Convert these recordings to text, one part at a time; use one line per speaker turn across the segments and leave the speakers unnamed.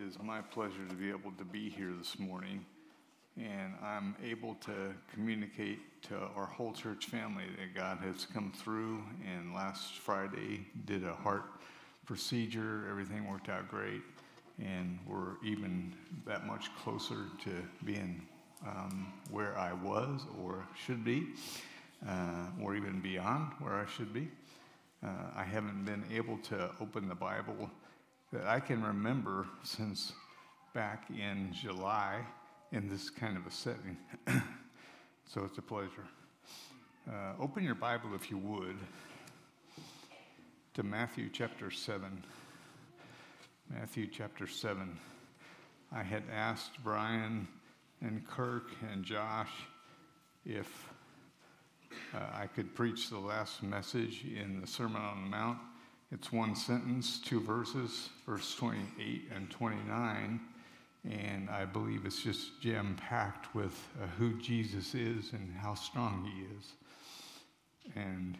is my pleasure to be able to be here this morning, and I'm able to communicate to our whole church family that God has come through, and last Friday did a heart procedure. Everything worked out great, and we're even that much closer to being where I was or should be, or even beyond where I should be. I haven't been able to open the Bible that I can remember since back in July in this kind of a setting. So it's a pleasure. Open your Bible, if you would, to Matthew chapter 7. Matthew chapter 7. I had asked Brian and Kirk and Josh if I could preach the last message in the Sermon on the Mount. It's one sentence, two verses, verse 28 and 29, and I believe it's just jam-packed with who Jesus is and how strong he is. And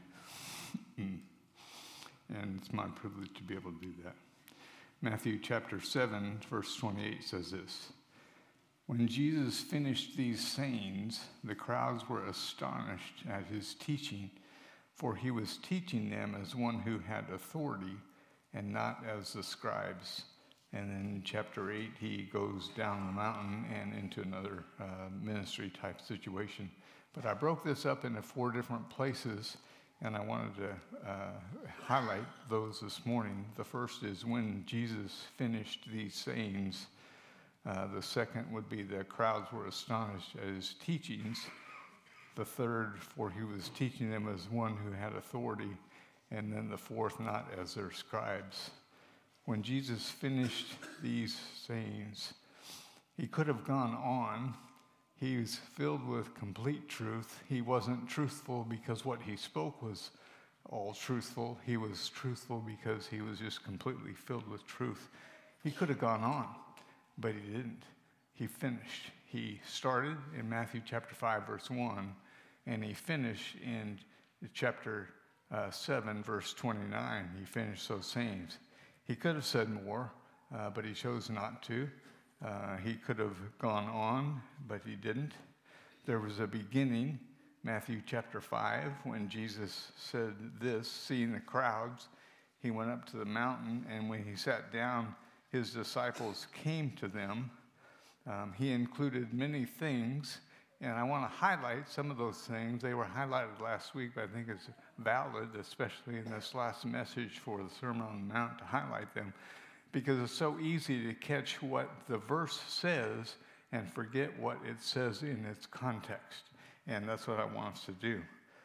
it's my privilege to be able to do that. Matthew chapter 7, verse 28 says this: When Jesus finished these sayings, the crowds were astonished at his teaching, for he was teaching them as one who had authority and not as the scribes. And then in chapter 8, he goes down the mountain and into another ministry type situation. But I broke this up into 4 different places, and I wanted to highlight those this morning. The first is when Jesus finished these sayings. The second would be the crowds were astonished at his teachings. The third, for he was teaching them as one who had authority. And then the fourth, not as their scribes. When Jesus finished these sayings, he could have gone on. He was filled with complete truth. He wasn't truthful because what he spoke was all truthful. He was truthful because he was just completely filled with truth. He could have gone on, but he didn't. He finished. He started in Matthew chapter 5, verse 1, and he finished in chapter 7, verse 29. He finished those sayings. He could have said more, but he chose not to. He could have gone on, but he didn't. There was a beginning, Matthew chapter 5, when Jesus said this, seeing the crowds, he went up to the mountain, and when he sat down, his disciples came to them. He included many things, and I want to highlight some of those things. They were highlighted last week, but I think it's valid, especially in this last message for the Sermon on the Mount, to highlight them, because it's so easy to catch what the verse says and forget what it says in its context, and that's what I want us to do.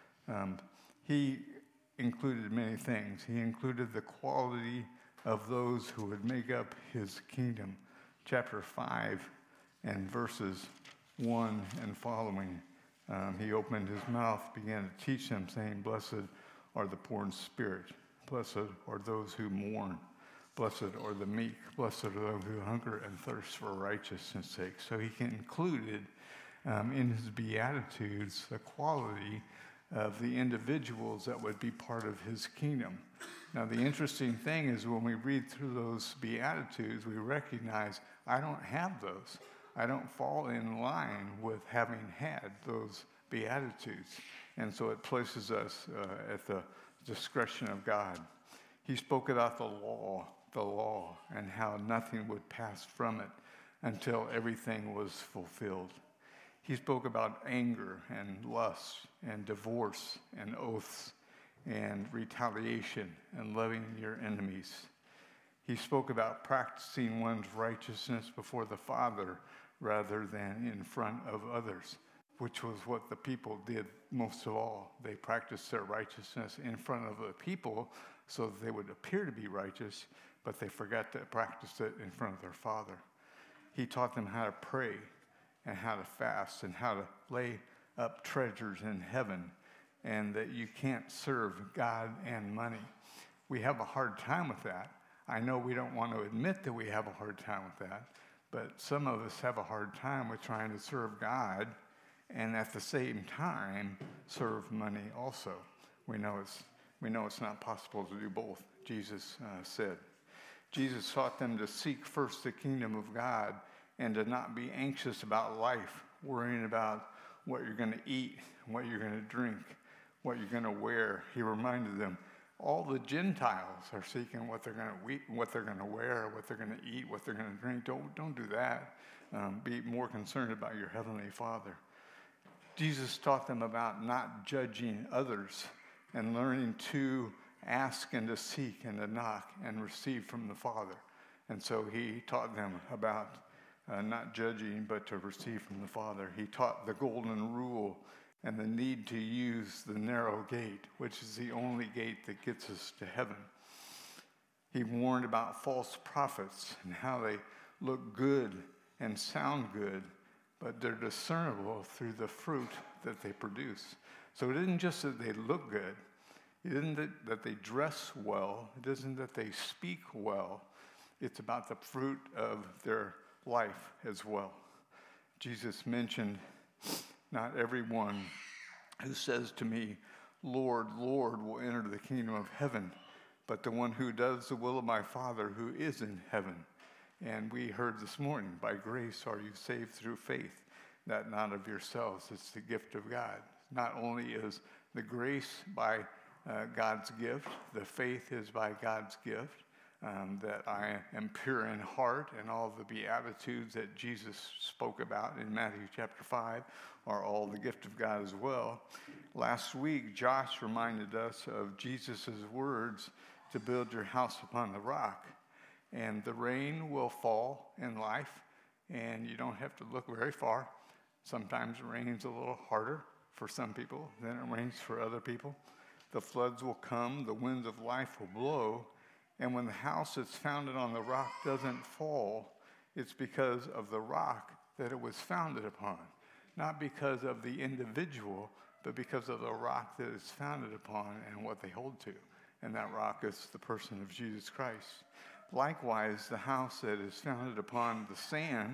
He included many things. He included the quality of those who would make up his kingdom. Chapter 5 and verses 1 and following, he opened his mouth, began to teach them, saying, Blessed are the poor in spirit. Blessed are those who mourn. Blessed are the meek. Blessed are those who hunger and thirst for righteousness' sake. So he included in his Beatitudes the quality of the individuals that would be part of his kingdom. Now, the interesting thing is when we read through those Beatitudes, we recognize I don't have those. I don't fall in line with having had those Beatitudes. And so it places us at the discretion of God. He spoke about the law, and how nothing would pass from it until everything was fulfilled. He spoke about anger and lust and divorce and oaths and retaliation and loving your enemies. He spoke about practicing one's righteousness before the Father rather than in front of others, which was what the people did most of all. They practiced their righteousness in front of the people so that they would appear to be righteous, but they forgot to practice it in front of their Father. He taught them how to pray and how to fast and how to lay up treasures in heaven, and that you can't serve God and money. We have a hard time with that. I know we don't want to admit that we have a hard time with that, but some of us have a hard time with trying to serve God and at the same time serve money also. We know it's not possible to do both, Jesus said. Jesus taught them to seek first the kingdom of God and to not be anxious about life, worrying about what you're going to eat, what you're going to drink, what you're going to wear. He reminded them, all the Gentiles are seeking what they're going to eat, what they're going to wear, what they're going to eat, what they're going to drink. Don't do that. Be more concerned about your heavenly Father. Jesus taught them about not judging others and learning to ask and to seek and to knock and receive from the Father. And so he taught them about not judging, but to receive from the Father. He taught the golden rule and the need to use the narrow gate, which is the only gate that gets us to heaven. He warned about false prophets and how they look good and sound good, but they're discernible through the fruit that they produce. So it isn't just that they look good. It isn't that they dress well. It isn't that they speak well. It's about the fruit of their life as well. Jesus mentioned, not everyone who says to me, Lord, Lord, will enter the kingdom of heaven, but the one who does the will of my Father who is in heaven. And we heard this morning, by grace are you saved through faith, that not of yourselves. It's the gift of God. Not only is the grace by God's gift, the faith is by God's gift, that I am pure in heart, and all the Beatitudes that Jesus spoke about in Matthew chapter 5 are all the gift of God as well. Last week, Josh reminded us of Jesus' words to build your house upon the rock. And the rain will fall in life, and you don't have to look very far. Sometimes it rains a little harder for some people than it rains for other people. The floods will come, the winds of life will blow, and when the house that's founded on the rock doesn't fall, it's because of the rock that it was founded upon. Not because of the individual, but because of the rock that it's founded upon and what they hold to. And that rock is the person of Jesus Christ. Likewise, the house that is founded upon the sand,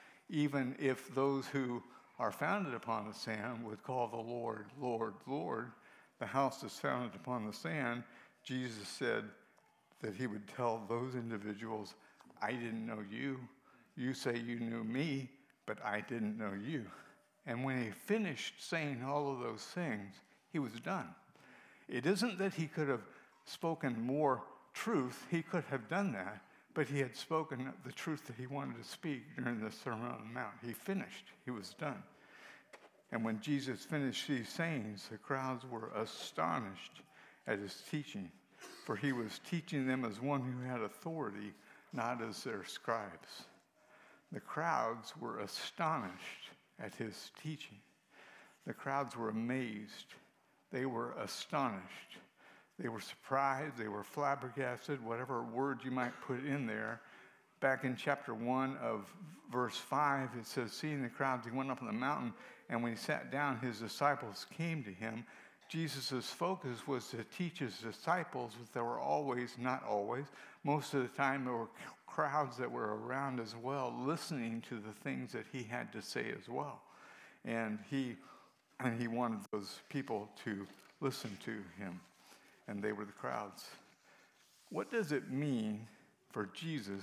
even if those who are founded upon the sand would call the Lord, Lord, Lord, the house that's founded upon the sand, Jesus said that he would tell those individuals, I didn't know you. You say you knew me, but I didn't know you. And when he finished saying all of those things, he was done. It isn't that he could have spoken more truth. He could have done that, but he had spoken the truth that he wanted to speak during the Sermon on the Mount. He finished. He was done. And when Jesus finished these sayings, the crowds were astonished at his teaching, for he was teaching them as one who had authority, not as their scribes. The crowds were astonished at his teaching. The crowds were amazed. They were astonished. They were surprised. They were flabbergasted, whatever word you might put in there. Back in chapter 1 of verse 5, it says, seeing the crowds, he went up on the mountain, and when he sat down, his disciples came to him. Jesus' focus was to teach his disciples, but there were always, not always, most of the time there were crowds that were around as well, listening to the things that he had to say as well. And he wanted those people to listen to him, and they were the crowds. What does it mean for Jesus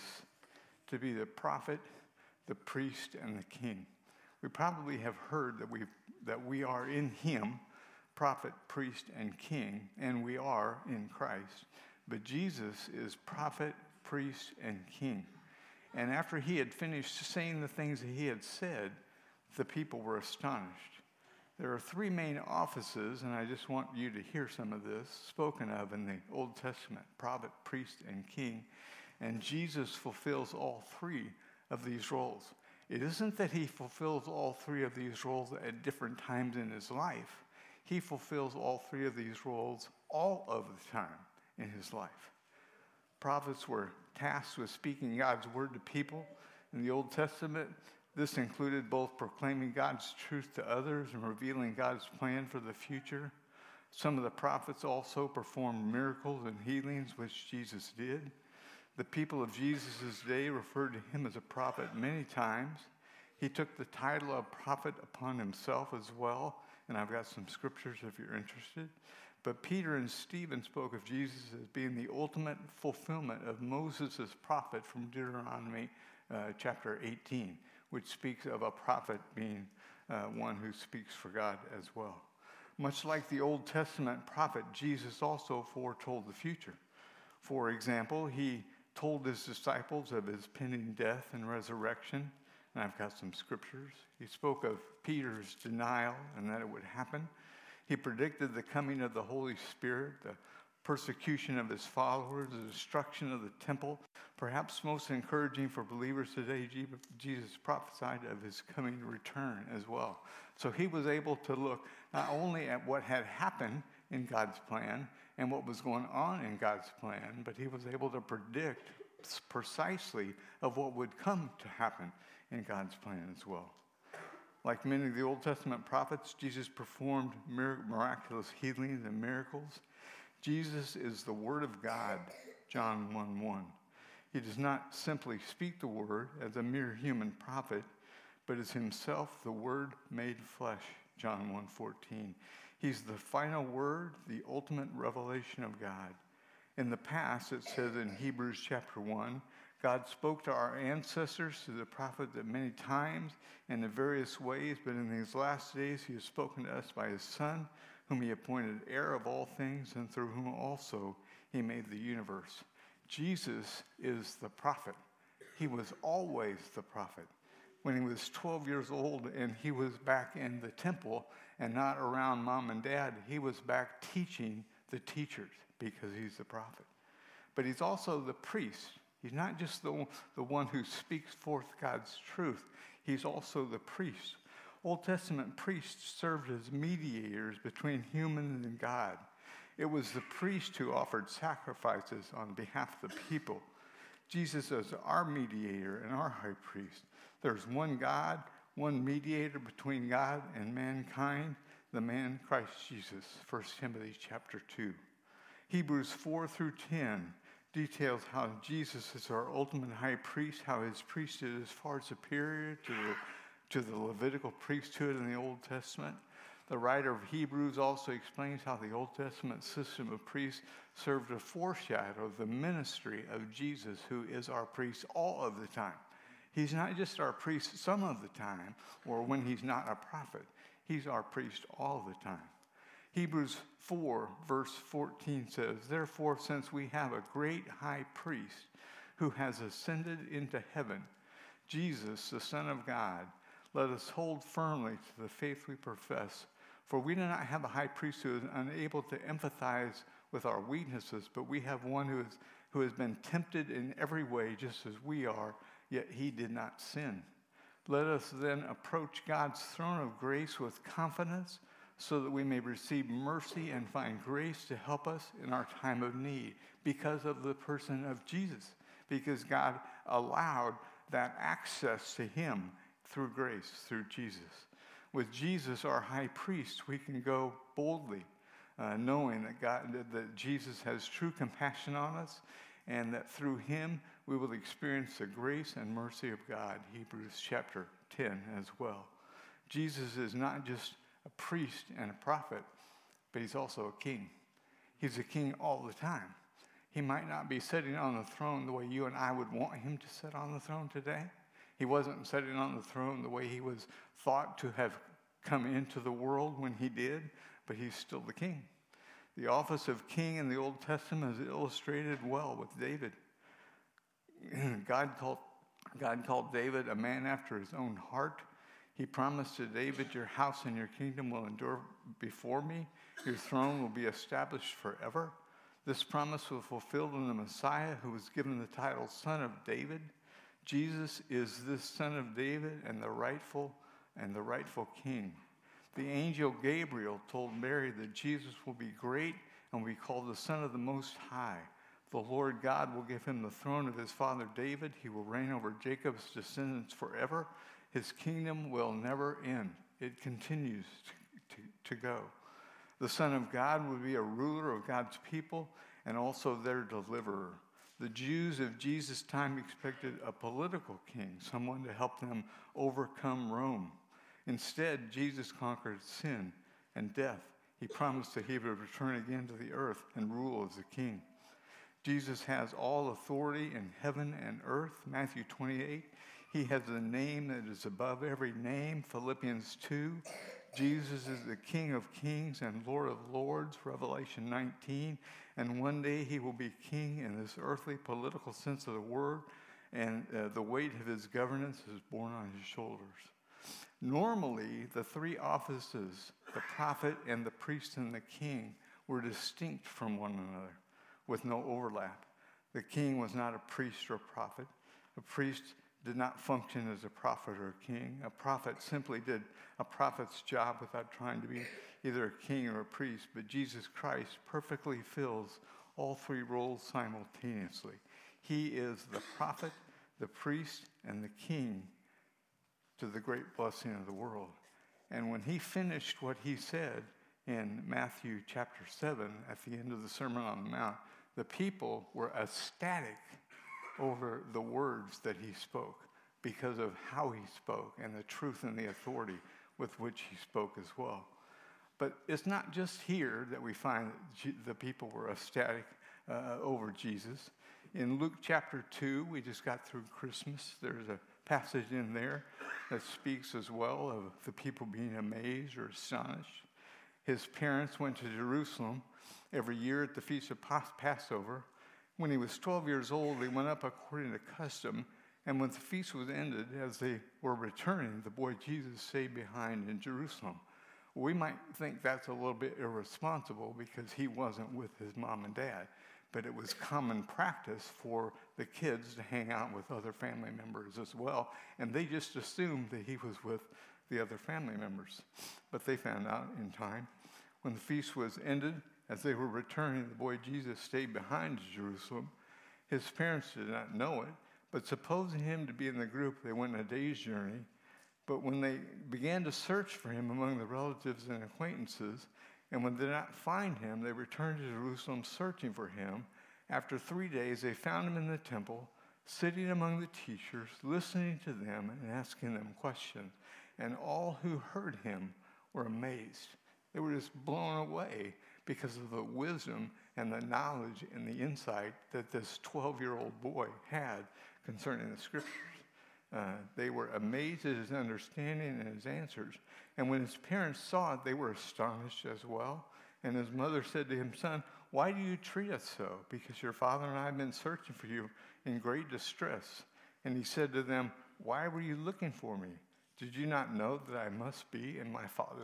to be the prophet, the priest, and the king? We probably have heard that we are in him, prophet, priest, and king, and we are in Christ. But Jesus is prophet, priest, and king. And after he had finished saying the things that he had said, the people were astonished. There are three main offices, and I just want you to hear some of this, spoken of in the Old Testament, prophet, priest, and king. And Jesus fulfills all three of these roles. It isn't that he fulfills all three of these roles at different times in his life. He fulfills all three of these roles all of the time in his life. Prophets were tasked with speaking God's word to people. In the Old Testament, this included both proclaiming God's truth to others and revealing God's plan for the future. Some of the prophets also performed miracles and healings, which Jesus did. The people of Jesus' day referred to him as a prophet many times. He took the title of prophet upon himself as well, and I've got some scriptures if you're interested. But Peter and Stephen spoke of Jesus as being the ultimate fulfillment of Moses' prophet from Deuteronomy chapter 18, which speaks of a prophet being one who speaks for God as well. Much like the Old Testament prophet, Jesus also foretold the future. For example, he told his disciples of his pending death and resurrection, and I've got some scriptures. He spoke of Peter's denial and that it would happen. He predicted the coming of the Holy Spirit, the persecution of his followers, the destruction of the temple. Perhaps most encouraging for believers today, Jesus prophesied of his coming return as well. So he was able to look not only at what had happened in God's plan and what was going on in God's plan, but he was able to predict precisely of what would come to happen in God's plan as well. Like many of the Old Testament prophets, Jesus performed miraculous healings and miracles. Jesus is the Word of God, John 1:1. He does not simply speak the Word as a mere human prophet, but is himself the Word made flesh, John 1:14. He's the final word, the ultimate revelation of God. In the past, it says in Hebrews chapter 1, God spoke to our ancestors through the prophets at many times and in various ways, but in these last days he has spoken to us by his Son, whom he appointed heir of all things, and through whom also he made the universe. Jesus is the prophet. He was always the prophet. When he was 12 years old and he was back in the temple and not around mom and dad, he was back teaching the teachers because he's the prophet. But he's also the priest. He's not just the one who speaks forth God's truth. He's also the priest. Old Testament priests served as mediators between humans and God. It was the priest who offered sacrifices on behalf of the people. Jesus is our mediator and our high priest. There's one God, one mediator between God and mankind, the man Christ Jesus, 1 Timothy chapter 2. Hebrews 4 through 10 details how Jesus is our ultimate high priest, how his priesthood is far superior to the Levitical priesthood in the Old Testament. The writer of Hebrews also explains how the Old Testament system of priests served a foreshadow of the ministry of Jesus, who is our priest all of the time. He's not just our priest some of the time, or when he's not a prophet. He's our priest all the time. Hebrews 4, verse 14 says, "Therefore, since we have a great high priest who has ascended into heaven, Jesus, the Son of God, let us hold firmly to the faith we profess. For we do not have a high priest who is unable to empathize with our weaknesses, but we have one who has been tempted in every way, just as we are, yet he did not sin. Let us then approach God's throne of grace with confidence, so that we may receive mercy and find grace to help us in our time of need," because of the person of Jesus, because God allowed that access to him through grace, through Jesus. With Jesus, our high priest, we can go boldly, knowing that Jesus has true compassion on us, and that through him we will experience the grace and mercy of God, Hebrews chapter 10 as well. Jesus is not just a priest and a prophet, but he's also a king. He's a king all the time. He might not be sitting on the throne the way you and I would want him to sit on the throne today. He wasn't sitting on the throne the way he was thought to have come into the world when he did, but he's still the king. The office of king in the Old Testament is illustrated well with David. God called David a man after his own heart. He promised to David, "Your house and your kingdom will endure before me. Your throne will be established forever." This promise was fulfilled in the Messiah, who was given the title Son of David. Jesus is this Son of David and the rightful king. The angel Gabriel told Mary that Jesus will be great and will be called the Son of the Most High. The Lord God will give him the throne of his father David. He will reign over Jacob's descendants forever. His kingdom will never end. It continues to go. The Son of God will be a ruler of God's people and also their deliverer. The Jews of Jesus' time expected a political king, someone to help them overcome Rome. Instead, Jesus conquered sin and death. He promised that he would return again to the earth and rule as a king. Jesus has all authority in heaven and earth, Matthew 28. He has a name that is above every name, Philippians 2. Jesus is the King of kings and Lord of lords, Revelation 19. And one day he will be king in this earthly political sense of the word, and the weight of his governance is borne on his shoulders. Normally, the three offices, the prophet and the priest and the king, were distinct from one another with no overlap. The king was not a priest or a prophet. A priest did not function as a prophet or a king. A prophet simply did a prophet's job without trying to be either a king or a priest. But Jesus Christ perfectly fills all three roles simultaneously. He is the prophet, the priest, and the king to the great blessing of the world. And when he finished what he said in Matthew chapter 7, at the end of the Sermon on the Mount, the people were ecstatic over the words that he spoke because of how he spoke and the truth and the authority with which he spoke as well. But it's not just here that we find that the people were ecstatic over Jesus. In Luke chapter 2, we just got through Christmas. There's a passage in there that speaks as well of the people being amazed or astonished. His parents went to Jerusalem every year at the Feast of Passover. When he was 12 years old, they went up according to custom. And when the feast was ended, as they were returning, the boy Jesus stayed behind in Jerusalem. We might think that's a little bit irresponsible because he wasn't with his mom and dad. But it was common practice for the kids to hang out with other family members as well. And they just assumed that he was with the other family members. But they found out in time. When the feast was ended, as they were returning, the boy Jesus stayed behind Jerusalem. His parents did not know it, but supposing him to be in the group, they went a day's journey. But when they began to search for him among the relatives and acquaintances, and when they did not find him, they returned to Jerusalem searching for him. After 3 days, they found him in the temple, sitting among the teachers, listening to them and asking them questions. And all who heard him were amazed. They were just blown away because of the wisdom and the knowledge and the insight that this 12-year-old boy had concerning the scriptures. They were amazed at his understanding and his answers. And when his parents saw it, they were astonished as well. And his mother said to him, "Son, why do you treat us so? Because your father and I have been searching for you in great distress." And he said to them, "Why were you looking for me? Did you not know that I must be in my father's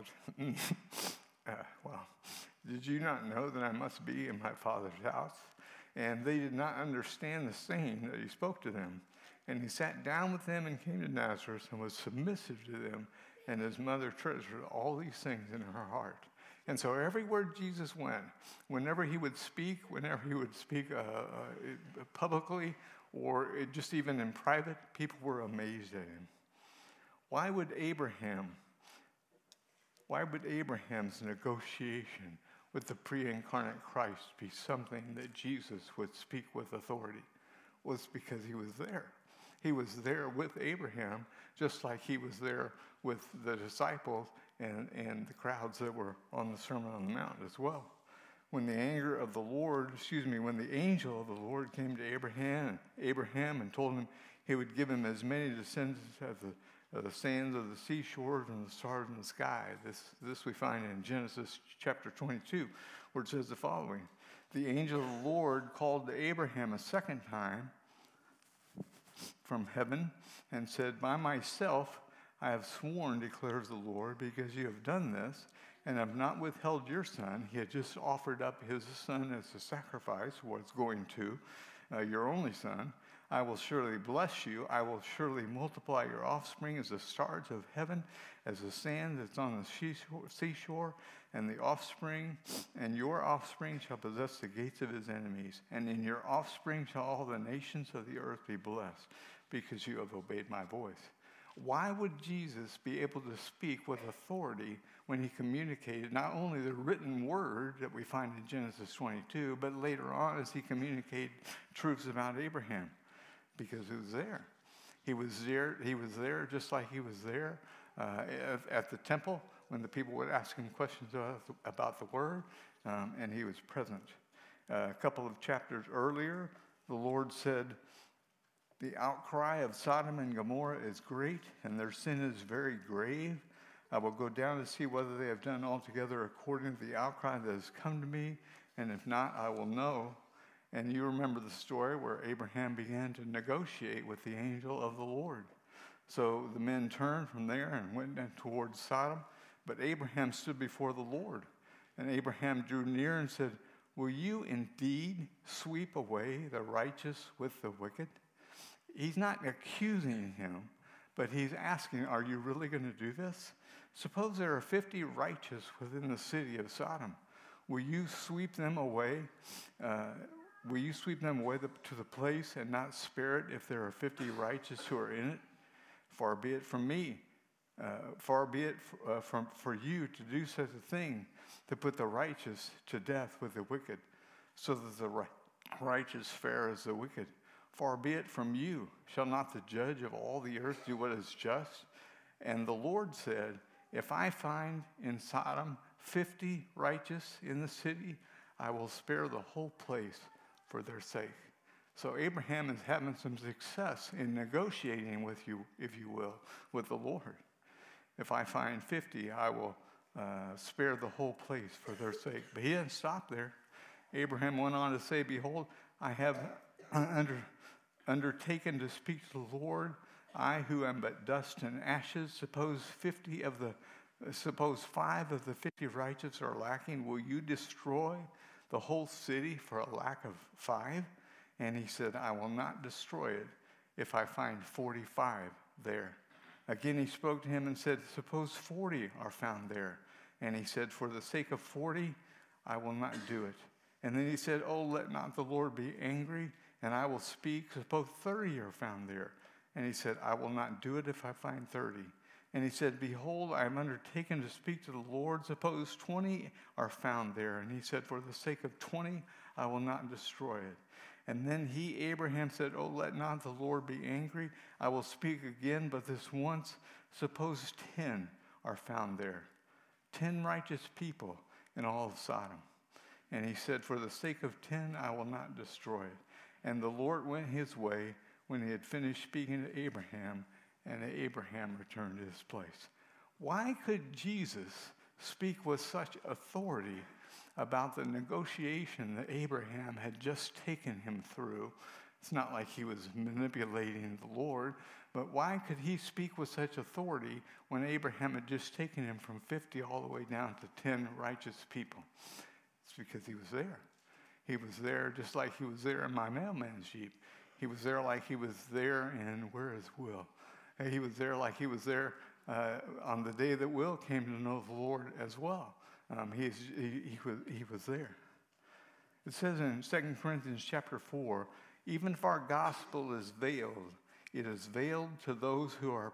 Did you not know that I must be in my father's house?" And they did not understand the saying that he spoke to them. And he sat down with them and came to Nazareth and was submissive to them. And his mother treasured all these things in her heart. And so everywhere Jesus went, whenever he would speak publicly or just even in private, people were amazed at him. Why would Abraham's negotiation with the pre-incarnate Christ be something that Jesus would speak with authority? Well, it's because he was there. He was there with Abraham, just like he was there with the disciples and the crowds that were on the Sermon on the Mount as well. When the angel of the Lord came to Abraham and told him he would give him as many descendants as the sands of the seashore and the stars in the sky. This we find in Genesis chapter 22, where it says the following: "The angel of the Lord called to Abraham a second time from heaven and said, 'By myself I have sworn, declares the Lord, because you have done this and have not withheld your son.'" He had just offered up his son as a sacrifice, what's going to, your only son. "I will surely bless you. I will surely multiply your offspring as the stars of heaven, as the sand that's on the seashore, and your offspring shall possess the gates of his enemies. And in your offspring shall all the nations of the earth be blessed, because you have obeyed my voice." Why would Jesus be able to speak with authority when he communicated not only the written word that we find in Genesis 22, but later on as he communicated truths about Abraham? Because he was there. He was there just like he was there at the temple when the people would ask him questions about the word, and he was present. A couple of chapters earlier, the Lord said, the outcry of Sodom and Gomorrah is great, and their sin is very grave. I will go down to see whether they have done altogether according to the outcry that has come to me, and if not, I will know. And you remember the story where Abraham began to negotiate with the angel of the Lord. So the men turned from there and went towards Sodom, but Abraham stood before the Lord. And Abraham drew near and said, will you indeed sweep away the righteous with the wicked? He's not accusing him, but he's asking, are you really going to do this? Suppose there are 50 righteous within the city of Sodom. Will you sweep them away? Will you sweep them away to the place and not spare it if there are 50 righteous who are in it? Far be it from me, for you to do such a thing, to put the righteous to death with the wicked, so that the righteous fare as the wicked. Far be it from you. Shall not the judge of all the earth do what is just? And the Lord said, if I find in Sodom 50 righteous in the city, I will spare the whole place for their sake. So Abraham is having some success in negotiating with you, if you will, with the Lord. If I find 50, I will spare the whole place for their sake. But he didn't stop there. Abraham went on to say, behold, I have undertaken to speak to the Lord, I who am but dust and ashes. Suppose 5 of the 50 righteous are lacking. Will you destroy the whole city for a lack of 5? And he said, I will not destroy it if I find 45 there. Again, he spoke to him and said, suppose 40 are found there. And he said, for the sake of 40, I will not do it. And then he said, oh, let not the Lord be angry, and I will speak. Suppose 30 are found there. And he said, I will not do it if I find 30. And he said, behold, I am undertaken to speak to the Lord. Suppose 20 are found there. And he said, for the sake of 20, I will not destroy it. And then Abraham said, oh, let not the Lord be angry. I will speak again, but this once. Suppose 10 are found there. 10 righteous people in all of Sodom. And he said, for the sake of 10, I will not destroy it. And the Lord went his way when he had finished speaking to Abraham, and Abraham returned to his place. Why could Jesus speak with such authority about the negotiation that Abraham had just taken him through? It's not like he was manipulating the Lord, but why could he speak with such authority when Abraham had just taken him from 50 all the way down to 10 righteous people? It's because he was there. He was there just like he was there in my mailman's Jeep. He was there like he was there in Where is Will? He was there like he was there on the day that Will came to know the Lord as well. He was there. It says in 2 Corinthians chapter 4, even if our gospel is veiled, it is veiled to those who are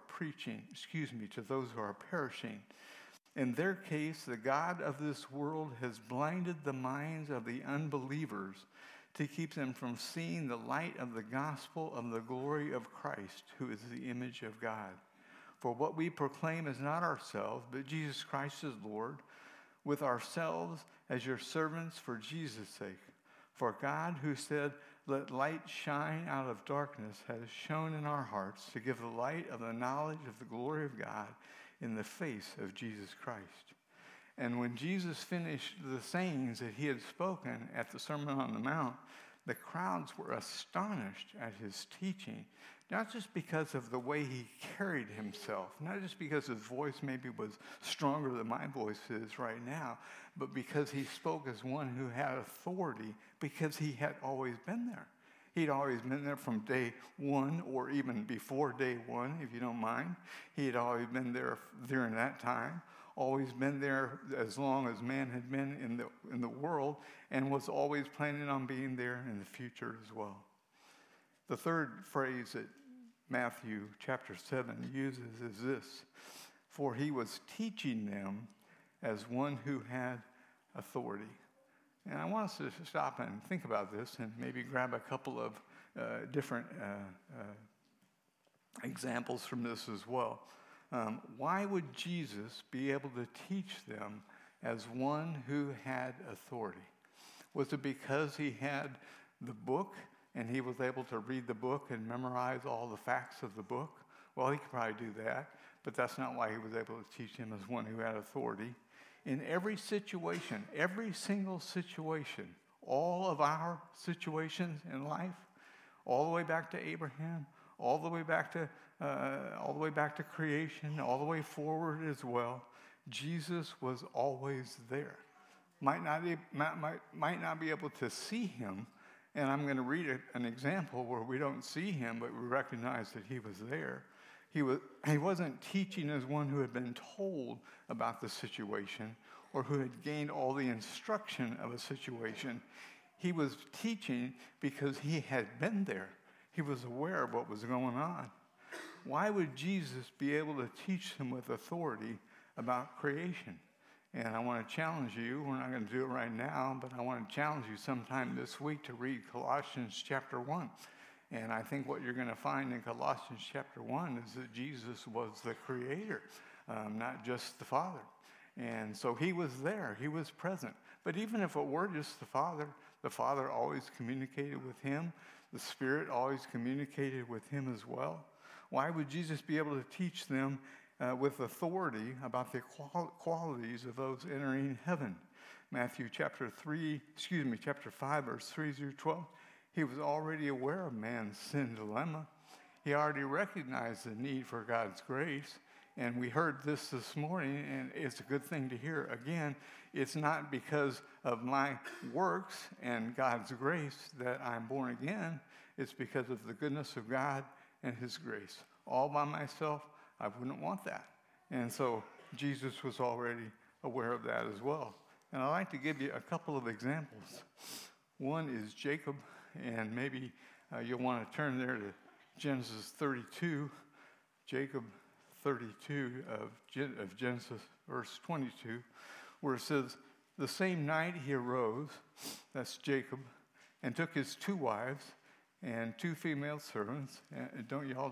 to those who are perishing. In their case, the God of this world has blinded the minds of the unbelievers to keep them from seeing the light of the gospel of the glory of Christ, who is the image of God. For what we proclaim is not ourselves, but Jesus Christ is Lord, with ourselves as your servants for Jesus' sake. For God, who said, let light shine out of darkness, has shone in our hearts to give the light of the knowledge of the glory of God in the face of Jesus Christ. And when Jesus finished the sayings that he had spoken at the Sermon on the Mount, the crowds were astonished at his teaching, not just because of the way he carried himself, not just because his voice maybe was stronger than my voice is right now, but because he spoke as one who had authority, because he had always been there. He'd always been there from day one, or even before day one, if you don't mind. He had always been there during that time, always been there as long as man had been in the world, and was always planning on being there in the future as well. The third phrase that Matthew chapter 7 uses is this: for he was teaching them as one who had authority. And I want us to stop and think about this and maybe grab a couple of different examples from this as well. Why would Jesus be able to teach them as one who had authority? Was it because he had the book and he was able to read the book and memorize all the facts of the book? Well, he could probably do that, but that's not why he was able to teach them as one who had authority. In every situation, every single situation, all of our situations in life, all the way back to Abraham, all the way back to creation, all the way forward as well, Jesus was always there. Might not be able to see him, and I'm going to read an example where we don't see him, but we recognize that he was there. He wasn't teaching as one who had been told about the situation or who had gained all the instruction of a situation. He was teaching because he had been there. He was aware of what was going on. Why would Jesus be able to teach them with authority about creation? And I want to challenge you. We're not going to do it right now, but I want to challenge you sometime this week to read Colossians chapter 1. And I think what you're going to find in Colossians chapter 1 is that Jesus was the creator, not just the Father. And so he was there. He was present. But even if it were just the Father always communicated with him. The Spirit always communicated with him as well. Why would Jesus be able to teach them with authority about the qualities of those entering heaven? Matthew chapter 5, verse 3 through 12. He was already aware of man's sin dilemma. He already recognized the need for God's grace. And we heard this morning, and it's a good thing to hear again. It's not because of my works and God's grace that I'm born again. It's because of the goodness of God and his grace. All by myself, I wouldn't want that. And so Jesus was already aware of that as well. And I'd like to give you a couple of examples. One is Jacob, and maybe you'll want to turn there to Genesis 32, Jacob 32 of Genesis, verse 22, where it says, the same night he arose, that's Jacob, and took his 2 wives and 2 female servants. And don't y'all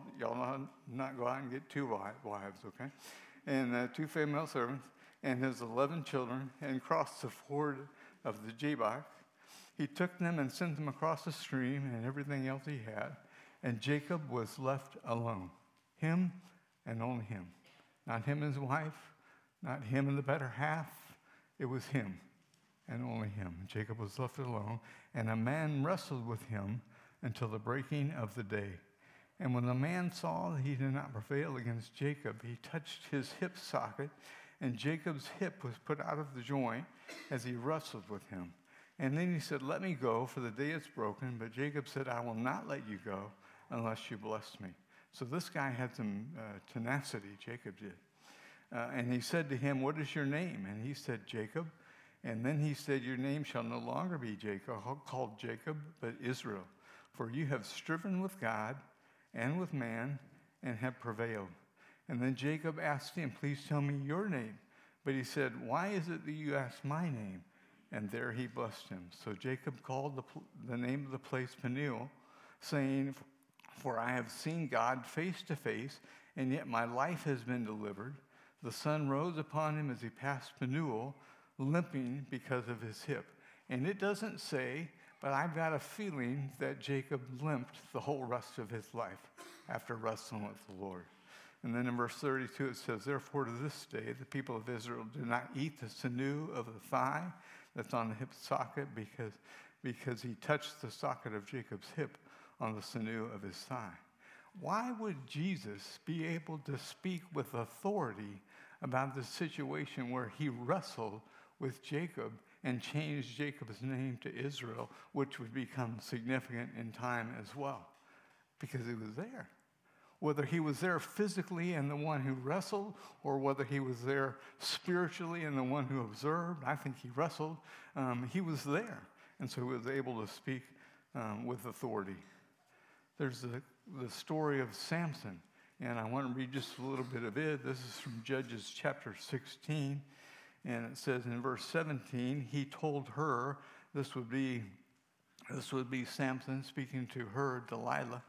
not go out and get 2 wives, okay? And 2 female servants and his 11 children, and crossed the ford of the Jabbok. He took them and sent them across the stream and everything else he had. And Jacob was left alone, him and only him. Not him and his wife, not him and the better half. It was him and only him. Jacob was left alone, and a man wrestled with him until the breaking of the day. And when the man saw that he did not prevail against Jacob, he touched his hip socket, and Jacob's hip was put out of the joint as he wrestled with him. And then he said, let me go, for the day is broken. But Jacob said, I will not let you go unless you bless me. So this guy had some tenacity, Jacob did. And he said to him, what is your name? And he said, Jacob. And then he said, your name shall no longer be Jacob, called Jacob, but Israel. For you have striven with God and with man and have prevailed. And then Jacob asked him, please tell me your name. But he said, why is it that you ask my name? And there he blessed him. So Jacob called the name of the place Peniel, saying, for I have seen God face to face, and yet my life has been delivered. The sun rose upon him as he passed Peniel, limping because of his hip. And it doesn't say, but I've got a feeling that Jacob limped the whole rest of his life after wrestling with the Lord. And then in verse 32 it says, therefore to this day the people of Israel do not eat the sinew of the thigh that's on the hip socket, because he touched the socket of Jacob's hip on the sinew of his thigh. Why would Jesus be able to speak with authority about the situation where he wrestled with Jacob and changed Jacob's name to Israel, which would become significant in time as well? Because he was there. Whether he was there physically and the one who wrestled, or whether he was there spiritually and the one who observed, I think he wrestled, he was there. And so he was able to speak with authority. There's the story of Samson, and I want to read just a little bit of it. This is from Judges chapter 16, and it says in verse 17, he told her, this would be Samson speaking to her, Delilah,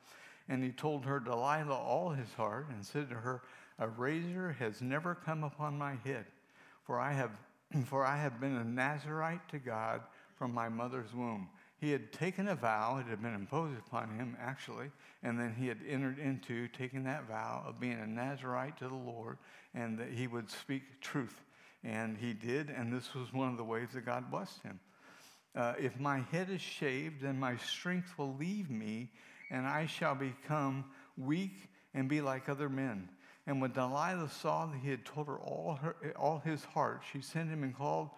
And he told her Delilah all his heart and said to her, "A razor has never come upon my head, for I have been a Nazirite to God from my mother's womb." He had taken a vow, it had been imposed upon him actually, and then he had entered into taking that vow of being a Nazirite to the Lord, and that he would speak truth. And he did, and this was one of the ways that God blessed him. "If my head is shaved, then my strength will leave me, and I shall become weak and be like other men." And when Delilah saw that he had told her all his heart, she sent and called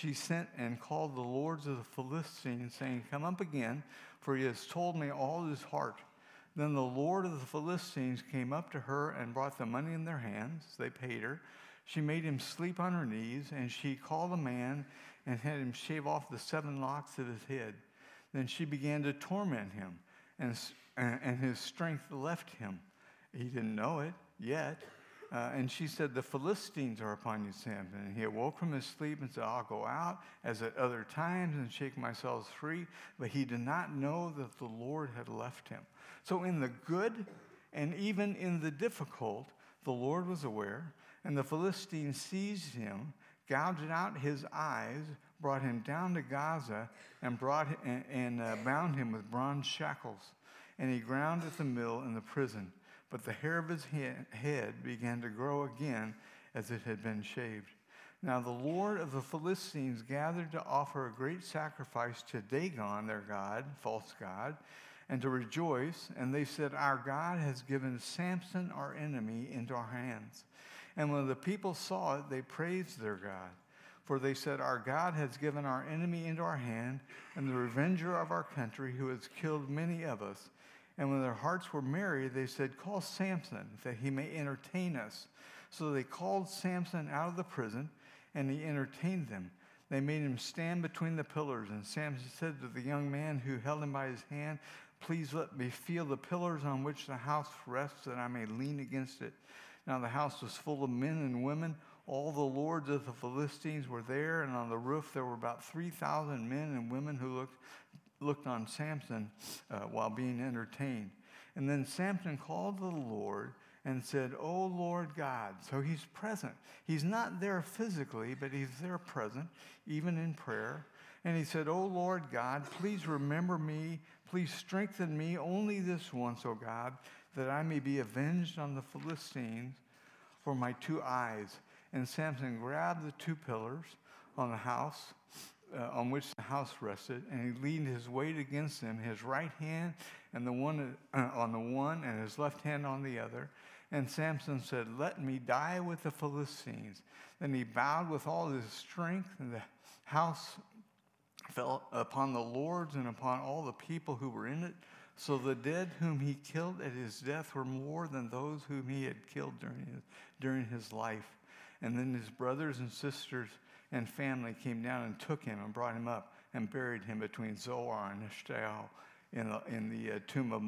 the lords of the Philistines, saying, "Come up again, for he has told me all his heart." Then the Lord of the Philistines came up to her and brought the money in their hands. They paid her. She made him sleep on her knees, and she called a man and had him shave off the 7 locks of his head. Then she began to torment him, and his strength left him. He didn't know it yet. And she said, "The Philistines are upon you, Samson." And he awoke from his sleep and said, "I'll go out as at other times and shake myself free." But he did not know that the Lord had left him. So in the good and even in the difficult, the Lord was aware. And the Philistines seized him, gouged out his eyes, brought him down to Gaza, and bound him with bronze shackles. And he ground at the mill in the prison. But the hair of his head began to grow again as it had been shaved. Now the Lord of the Philistines gathered to offer a great sacrifice to Dagon, their god, false god, and to rejoice. And they said, "Our God has given Samson, our enemy, into our hands." And when the people saw it, they praised their God. For they said, "Our God has given our enemy into our hand, and the revenger of our country, who has killed many of us." And when their hearts were merry, they said, "Call Samson, that he may entertain us." So they called Samson out of the prison, and he entertained them. They made him stand between the pillars. And Samson said to the young man who held him by his hand, "Please let me feel the pillars on which the house rests, that I may lean against it." Now the house was full of men and women. All the lords of the Philistines were there, and on the roof there were about 3,000 men and women who looked on Samson while being entertained. And then Samson called to the Lord and said, "O Lord God." So he's present. He's not there physically, but he's there present, even in prayer. And he said, "O Lord God, please remember me. Please strengthen me only this once, O God, that I may be avenged on the Philistines for my 2 eyes." And Samson grabbed the 2 pillars on the house, on which the house rested, and he leaned his weight against them, his right hand and the one on the one, and his left hand on the other. And Samson said, "Let me die with the Philistines." Then he bowed with all his strength, and the house fell upon the lords and upon all the people who were in it. So the dead whom he killed at his death were more than those whom he had killed during his life. And then his brothers and sisters and family came down and took him and brought him up and buried him between Zoar and Eshtaol in the tomb of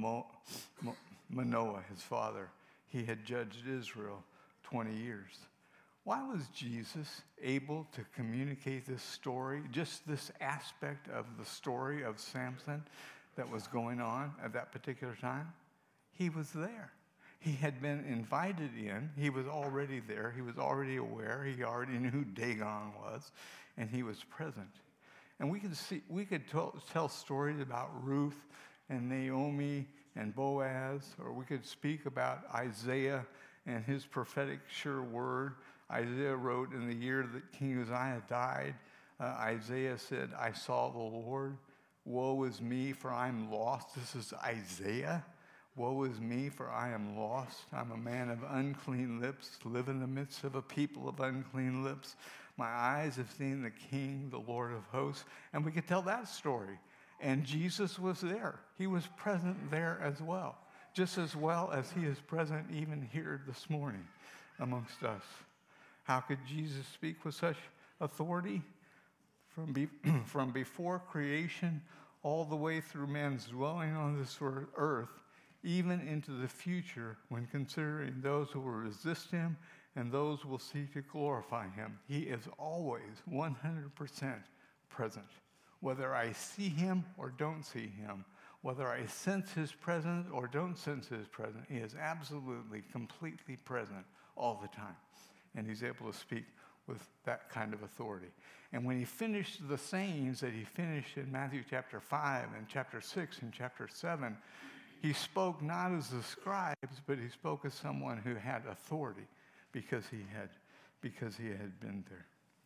Manoah, his father. He had judged Israel 20 years. Why was Jesus able to communicate this story, just this aspect of the story of Samson that was going on at that particular time? He was there. He had been invited in. He was already there. He was already aware. He already knew who Dagon was, and he was present. And we could tell stories about Ruth and Naomi and Boaz, or we could speak about Isaiah and his prophetic sure word. Isaiah wrote in the year that King Uzziah died, Isaiah said, "I saw the Lord. Woe is me, for I am lost." This is Isaiah. "Woe is me, for I am lost. I'm a man of unclean lips, live in the midst of a people of unclean lips. My eyes have seen the King, the Lord of hosts." And we could tell that story. And Jesus was there. He was present there as well, just as well as he is present even here this morning amongst us. How could Jesus speak with such authority? From before creation all the way through man's dwelling on this earth, even into the future when considering those who will resist him and those who will seek to glorify him. He is always 100% present. Whether I see him or don't see him, Whether I sense his presence or don't sense his presence, he is absolutely, completely present all the time. And he's able to speak with that kind of authority. And when he finished the sayings that he finished in Matthew chapter 5 and chapter 6 and chapter 7, he spoke not as the scribes, but he spoke as someone who had authority because he had been there.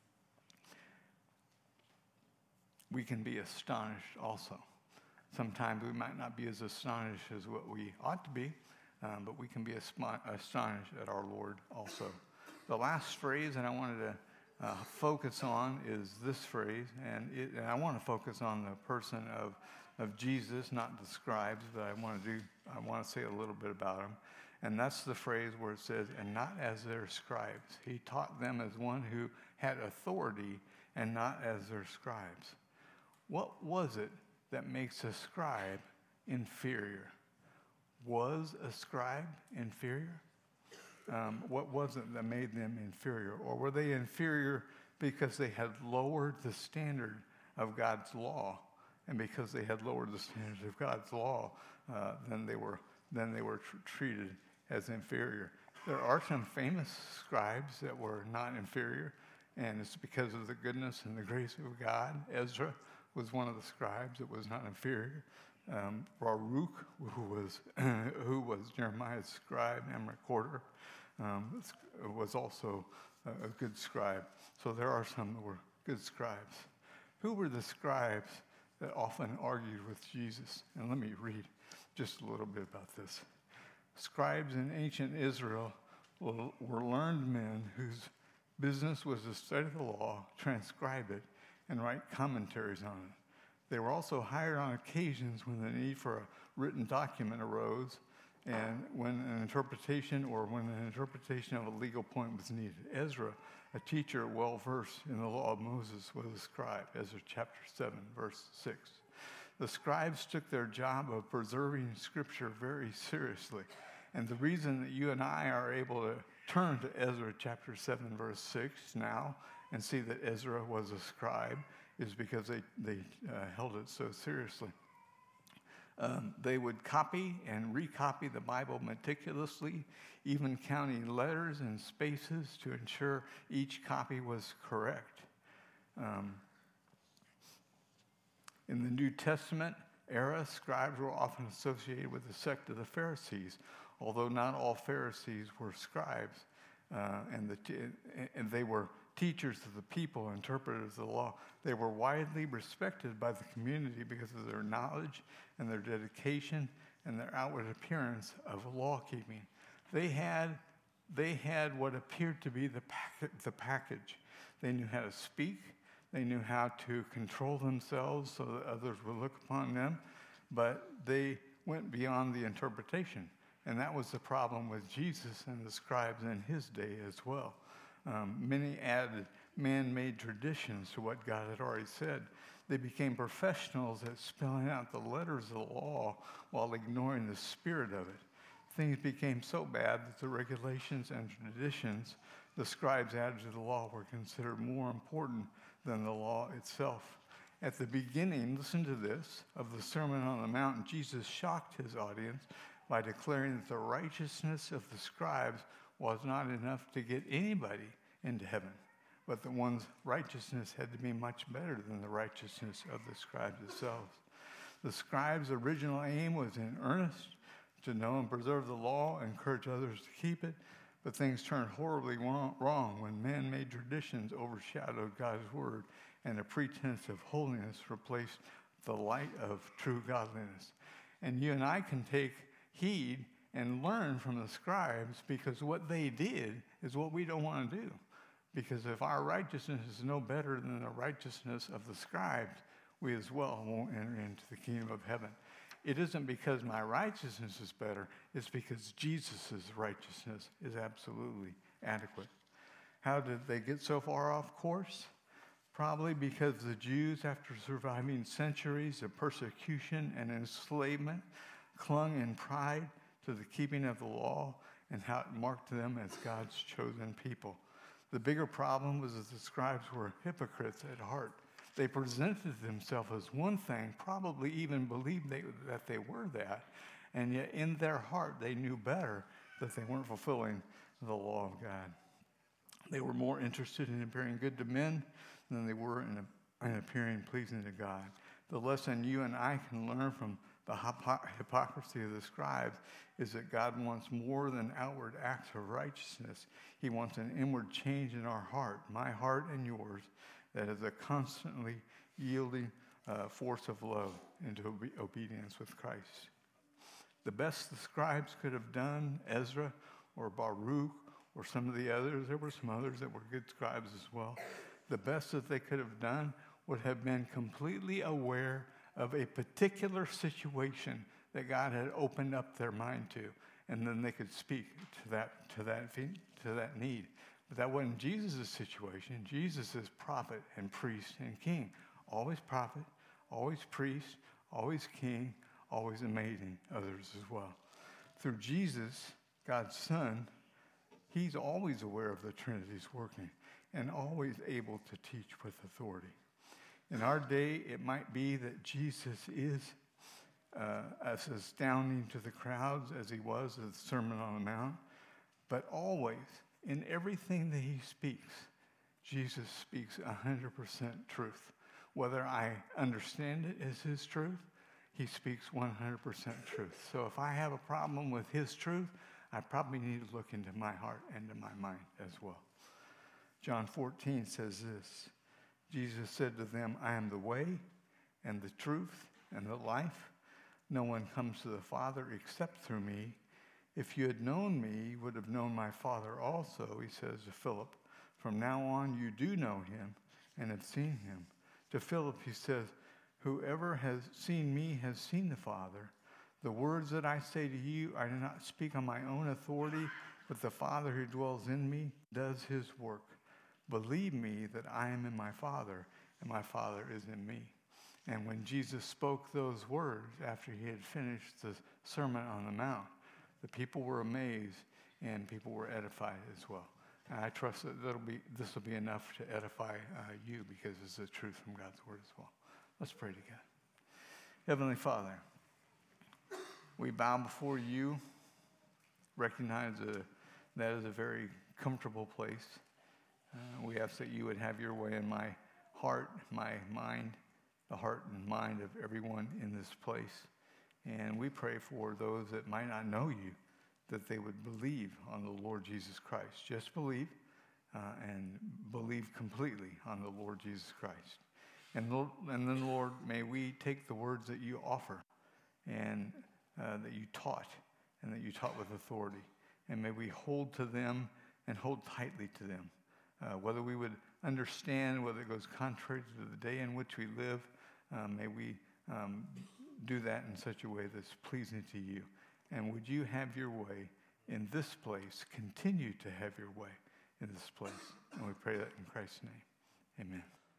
We can be astonished also. Sometimes we might not be as astonished as what we ought to be, but we can be astonished at our Lord also. The last phrase that I wanted to focus on is this phrase, and I want to focus on the person of Jesus, not the scribes, but I want to say a little bit about him. And that's the phrase where it says, and not as their scribes. He taught them as one who had authority and not as their scribes. What was it that makes a scribe inferior? Was a scribe inferior? What was it that made them inferior? Or were they inferior because they had lowered the standard of God's law? And because they had lowered the standard of God's law, then they were treated as inferior. There are some famous scribes that were not inferior, and it's because of the goodness and the grace of God. Ezra was one of the scribes that was not inferior. Baruch, who was Jeremiah's scribe and recorder, was also a good scribe. So there are some that were good scribes. Who were the scribes that often argued with Jesus? And let me read just a little bit about this. Scribes in ancient Israel were learned men whose business was to study the law, transcribe it, and write commentaries on it. They were also hired on occasions when the need for a written document arose, and when an interpretation of a legal point was needed. Ezra, a teacher well-versed in the law of Moses, was a scribe, Ezra chapter 7, verse 6. The scribes took their job of preserving Scripture very seriously. And the reason that you and I are able to turn to Ezra chapter 7, verse 6 now and see that Ezra was a scribe is because they held it so seriously. They would copy and recopy the Bible meticulously, even counting letters and spaces to ensure each copy was correct. In the New Testament era, scribes were often associated with the sect of the Pharisees, although not all Pharisees were scribes, and they were teachers of the people, interpreters of the law. They were widely respected by the community because of their knowledge and their dedication and their outward appearance of law keeping. They had what appeared to be the package. They knew how to speak. They knew how to control themselves so that others would look upon them, but they went beyond the interpretation. And that was the problem with Jesus and the scribes in his day as well. Many added man-made traditions to what God had already said. They became professionals at spelling out the letters of the law while ignoring the spirit of it. Things became so bad that the regulations and traditions the scribes added to the law were considered more important than the law itself. At the beginning, listen to this, of the Sermon on the Mount, Jesus shocked his audience by declaring that the righteousness of the scribes was not enough to get anybody into heaven, but that one's righteousness had to be much better than the righteousness of the scribes themselves. The scribes' original aim was in earnest, to know and preserve the law, encourage others to keep it, but things turned horribly wrong when man-made traditions overshadowed God's word and a pretense of holiness replaced the light of true godliness. And you and I can take heed and learn from the scribes, because what they did is what we don't want to do. Because if our righteousness is no better than the righteousness of the scribes, we as well won't enter into the kingdom of heaven. It isn't because my righteousness is better, it's because Jesus' righteousness is absolutely adequate. How did they get so far off course? Probably because the Jews, after surviving centuries of persecution and enslavement, clung in pride to the keeping of the law and how it marked them as God's chosen people. The bigger problem was that the scribes were hypocrites at heart. They presented themselves as one thing, probably even believed that they were that, and yet in their heart they knew better that they weren't fulfilling the law of God. They were more interested in appearing good to men than they were in appearing pleasing to God. The lesson you and I can learn from the hypocrisy of the scribes is that God wants more than outward acts of righteousness. He wants an inward change in our heart, my heart and yours, that is a constantly yielding force of love into obedience with Christ. The best the scribes could have done, Ezra or Baruch or some of the others, there were some others that were good scribes as well, the best that they could have done would have been completely aware of a particular situation that God had opened up their mind to, and then they could speak to that need. But that wasn't Jesus' situation. Jesus is prophet and priest and king. Always prophet, always priest, always king, always amazing others as well. Through Jesus, God's Son, he's always aware of the Trinity's working and always able to teach with authority. In our day, it might be that Jesus is as astounding to the crowds as he was at the Sermon on the Mount, but always, in everything that he speaks, Jesus speaks 100% truth. Whether I understand it as his truth, he speaks 100% truth. So if I have a problem with his truth, I probably need to look into my heart and to my mind as well. John 14 says this, Jesus said to them, I am the way and the truth and the life. No one comes to the Father except through me. If you had known me, you would have known my Father also, he says to Philip. From now on, you do know him and have seen him. To Philip, he says, whoever has seen me has seen the Father. The words that I say to you, I do not speak on my own authority, but the Father who dwells in me does his work. Believe me that I am in my Father, and my Father is in me. And when Jesus spoke those words after he had finished the Sermon on the Mount, the people were amazed and people were edified as well. And I trust that this will be enough to edify you because it's the truth from God's word as well. Let's pray together. Heavenly Father, we bow before you, recognize that is a very comfortable place. We ask that you would have your way in my heart, my mind, the heart and mind of everyone in this place. And we pray for those that might not know you, that they would believe on the Lord Jesus Christ. Just believe and believe completely on the Lord Jesus Christ. And then, Lord, may we take the words that you offer and that you taught and that you taught with authority. And may we hold to them and hold tightly to them. Whether we would understand, whether it goes contrary to the day in which we live, may we do that in such a way that's pleasing to you. And would you have your way in this place, continue to have your way in this place. And we pray that in Christ's name. Amen.